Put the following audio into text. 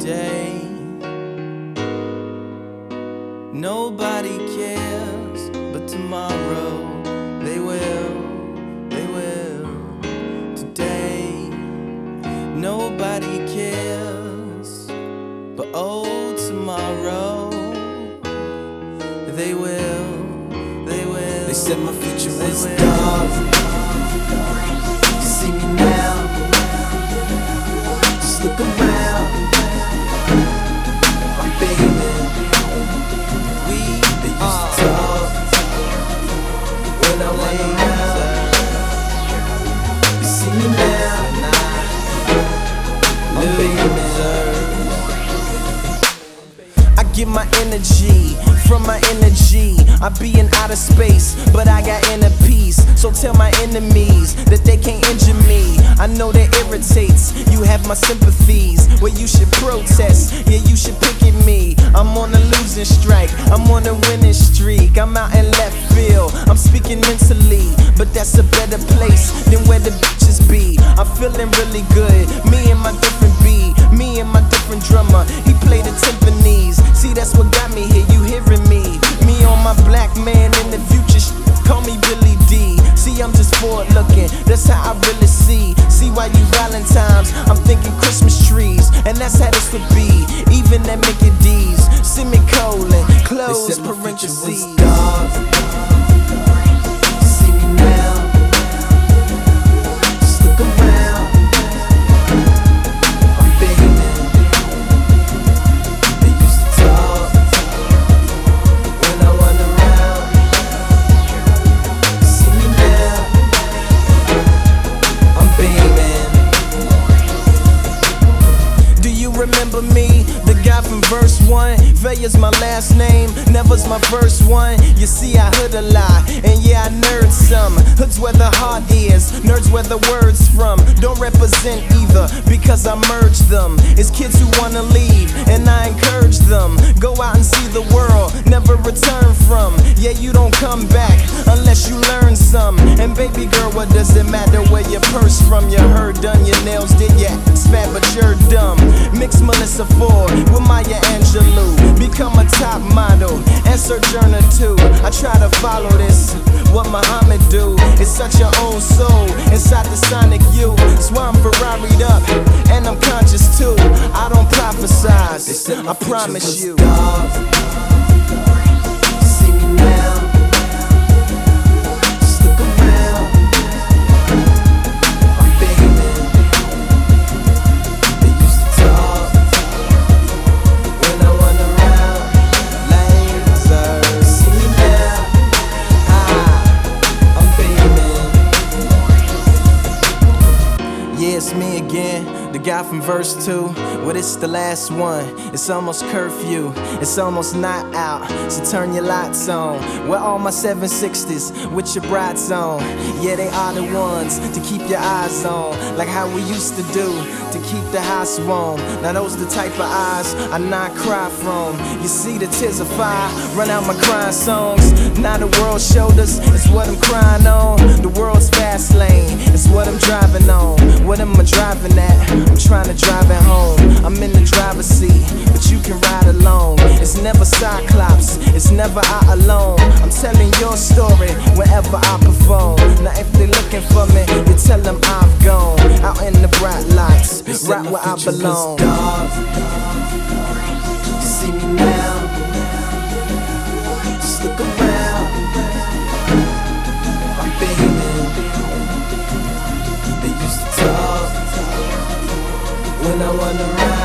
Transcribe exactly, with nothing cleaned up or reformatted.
today. Nobody cares, but tomorrow they will, they will. Today, nobody cares, but oh, tomorrow they will, they will. They said my future they was will. dark. See me now, just look around. I'm beaming. We they used to talk when I went around. You see me now, I'm beaming. I get my energy from my energy. I be in outer space, but I got inner peace. So tell my enemies that they can't injure me. I know that irritates, you have my sympathies. Well, you should protest, yeah, you should pick at me. I'm on a losing strike, I'm on a winning streak. I'm out in left field, I'm speaking mentally, but that's a better place than where the bitches be. I'm feeling really good, me and my different beat, me and my different drummer. He played the timpanis, see that's what got me here, you hearing me. Me on my black man in the future, sh call me Billy D. See, I'm just forward looking, that's how I really see. See why you Valentine's, I'm thinking Christmas trees, and that's how this would be. Even at Mickey D's, semicolon, close parentheses. See me now, just look around. I'm beaming. They used to talk when I went around. See me now, I'm beaming. Do you remember me? The guy from verse one. Veia's my last name, Never's my first one. You see, I hood a lot, and yeah, I nerd some. Hood's where the heart is, nerds where the words from. Don't represent either, because I merge them. It's kids who wanna leave, and I encourage them. Go out and see the world, never return from. Yeah, you don't come back, unless you learn some. And baby girl, what does it matter where your purse from? Your hair done, your nails did, yeah, it's fat, but you're dumb. Mix Melissa Ford with Maya Angelou. Become a top model and Sojourner too. I try to follow this, what Muhammad do. It's such your own soul inside the sonic you. That's why I'm Ferrari'd up and I'm conscious too. I don't prophesize, I promise you. See me now, just look around. I'm beaming. They used to talk when I went around. Lasers. See me now, I'm beaming. Yeah, it's me again, the guy from verse two. Well, it's the last one. It's almost curfew, it's almost not out, so turn your lights on. Where all my seven sixties with your brights on. Yeah, they are the ones to keep your eyes on, like how we used to do to keep the house warm. Now those the type of eyes I not cry from. You see the tears of fire run out my crying songs. Now the world's shoulders is what I'm crying on. The world's fast lane is what I'm driving on. What am I driving at? I'm trying to drive it home. I'm in the driver's seat, but you can ride along. It's never Cyclops, it's never I alone. I'm telling your story wherever I perform. Now if they looking for me, you tell them I've gone. Out in the bright lights, right where I belong. See me now, just look around. I'm beaming. They used to talk when I went around.